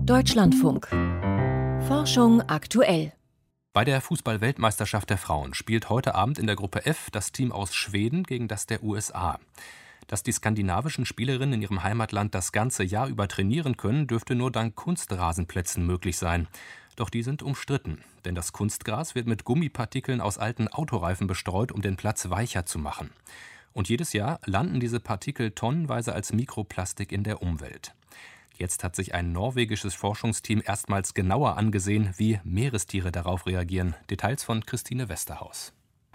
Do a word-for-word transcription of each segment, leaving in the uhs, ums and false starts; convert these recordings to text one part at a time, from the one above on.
Deutschlandfunk. Forschung aktuell. Bei der Fußball-Weltmeisterschaft der Frauen spielt heute Abend in der Gruppe F das Team aus Schweden gegen das der U S A. Dass die skandinavischen Spielerinnen in ihrem Heimatland das ganze Jahr über trainieren können, dürfte nur dank Kunstrasenplätzen möglich sein. Doch die sind umstritten, denn das Kunstgras wird mit Gummipartikeln aus alten Autoreifen bestreut, um den Platz weicher zu machen. Und jedes Jahr landen diese Partikel tonnenweise als Mikroplastik in der Umwelt. Jetzt hat sich ein norwegisches Forschungsteam erstmals genauer angesehen, wie Meerestiere darauf reagieren. Details von Christine Westerhaus.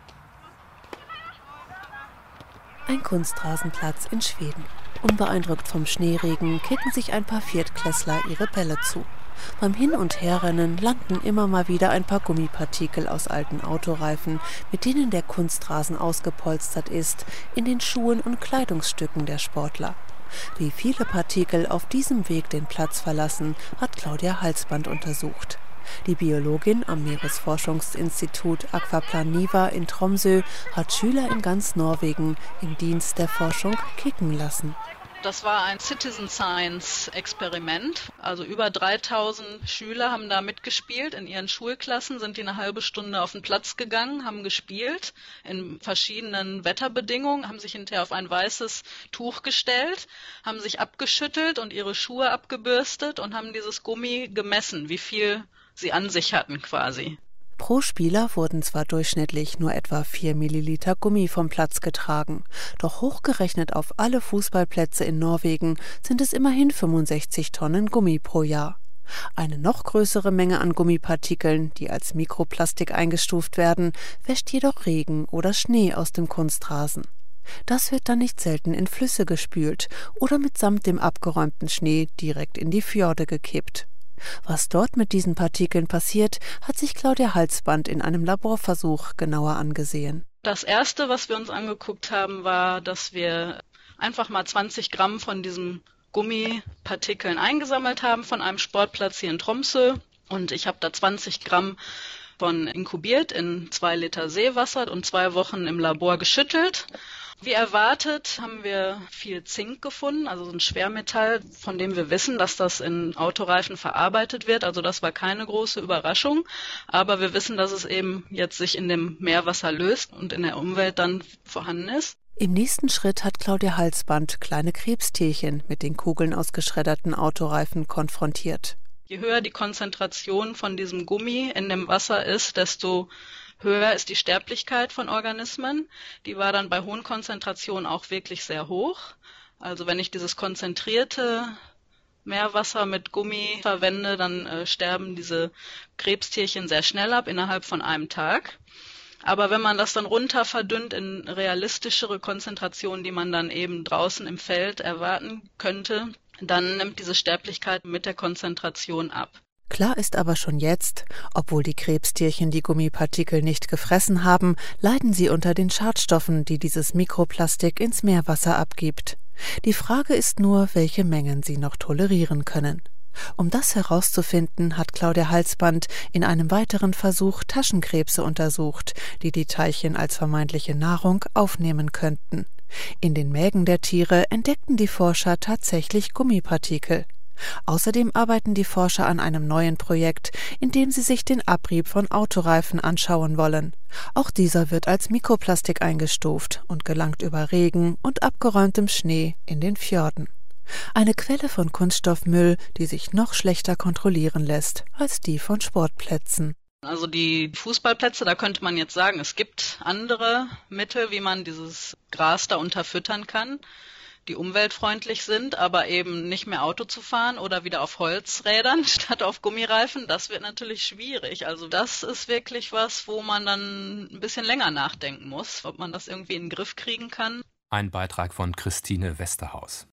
Ein Kunstrasenplatz in Schweden. Unbeeindruckt vom Schneeregen kicken sich ein paar Viertklässler ihre Bälle zu. Beim Hin- und Herrennen landen immer mal wieder ein paar Gummipartikel aus alten Autoreifen, mit denen der Kunstrasen ausgepolstert ist, in den Schuhen und Kleidungsstücken der Sportler. Wie viele Partikel auf diesem Weg den Platz verlassen, hat Claudia Halsband untersucht. Die Biologin am Meeresforschungsinstitut Aquaplan Niva in Tromsø hat Schüler in ganz Norwegen im Dienst der Forschung kicken lassen. Das war ein Citizen Science Experiment. Also über dreitausend Schüler haben da mitgespielt. In ihren Schulklassen sind die eine halbe Stunde auf den Platz gegangen, haben gespielt in verschiedenen Wetterbedingungen, haben sich hinterher auf ein weißes Tuch gestellt, haben sich abgeschüttelt und ihre Schuhe abgebürstet und haben dieses Gummi gemessen, wie viel sie an sich hatten quasi. Pro Spieler wurden zwar durchschnittlich nur etwa vier Milliliter Gummi vom Platz getragen, doch hochgerechnet auf alle Fußballplätze in Norwegen sind es immerhin fünfundsechzig Tonnen Gummi pro Jahr. Eine noch größere Menge an Gummipartikeln, die als Mikroplastik eingestuft werden, wäscht jedoch Regen oder Schnee aus dem Kunstrasen. Das wird dann nicht selten in Flüsse gespült oder mitsamt dem abgeräumten Schnee direkt in die Fjorde gekippt. Was dort mit diesen Partikeln passiert, hat sich Claudia Halsband in einem Laborversuch genauer angesehen. Das Erste, was wir uns angeguckt haben, war, dass wir einfach mal zwanzig Gramm von diesen Gummipartikeln eingesammelt haben von einem Sportplatz hier in Tromsø. Und ich habe da zwanzig Gramm von inkubiert in zwei Liter Seewasser und zwei Wochen im Labor geschüttelt. Wie erwartet haben wir viel Zink gefunden, also so ein Schwermetall, von dem wir wissen, dass das in Autoreifen verarbeitet wird. Also das war keine große Überraschung, aber wir wissen, dass es eben jetzt sich in dem Meerwasser löst und in der Umwelt dann vorhanden ist. Im nächsten Schritt hat Claudia Halsband kleine Krebstierchen mit den Kugeln aus geschredderten Autoreifen konfrontiert. Je höher die Konzentration von diesem Gummi in dem Wasser ist, desto höher ist die Sterblichkeit von Organismen. Die war dann bei hohen Konzentrationen auch wirklich sehr hoch. Also wenn ich dieses konzentrierte Meerwasser mit Gummi verwende, dann äh, sterben diese Krebstierchen sehr schnell ab, innerhalb von einem Tag. Aber wenn man das dann runter verdünnt in realistischere Konzentrationen, die man dann eben draußen im Feld erwarten könnte, dann nimmt diese Sterblichkeit mit der Konzentration ab. Klar ist aber schon jetzt, obwohl die Krebstierchen die Gummipartikel nicht gefressen haben, leiden sie unter den Schadstoffen, die dieses Mikroplastik ins Meerwasser abgibt. Die Frage ist nur, welche Mengen sie noch tolerieren können. Um das herauszufinden, hat Claudia Halsband in einem weiteren Versuch Taschenkrebse untersucht, die die Teilchen als vermeintliche Nahrung aufnehmen könnten. In den Mägen der Tiere entdeckten die Forscher tatsächlich Gummipartikel. Außerdem arbeiten die Forscher an einem neuen Projekt, in dem sie sich den Abrieb von Autoreifen anschauen wollen. Auch dieser wird als Mikroplastik eingestuft und gelangt über Regen und abgeräumtem Schnee in den Fjorden. Eine Quelle von Kunststoffmüll, die sich noch schlechter kontrollieren lässt als die von Sportplätzen. Also die Fußballplätze, da könnte man jetzt sagen, es gibt andere Mittel, wie man dieses Gras da unterfüttern kann, die umweltfreundlich sind, aber eben nicht mehr Auto zu fahren oder wieder auf Holzrädern statt auf Gummireifen, das wird natürlich schwierig. Also das ist wirklich was, wo man dann ein bisschen länger nachdenken muss, ob man das irgendwie in den Griff kriegen kann. Ein Beitrag von Christine Westerhaus.